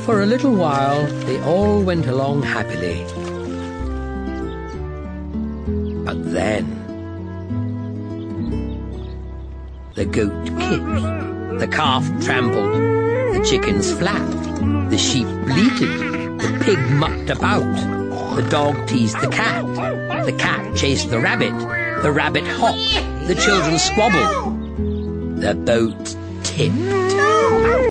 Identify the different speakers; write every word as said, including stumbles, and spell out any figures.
Speaker 1: For a little while they all went along happily. But then the goat kicked, the calf trampled, the chickens flapped, the sheep bleated, the pig mucked about, the dog teased the cat, the cat chased the rabbit, the rabbit hopped, the children squabbled, the boat tipped.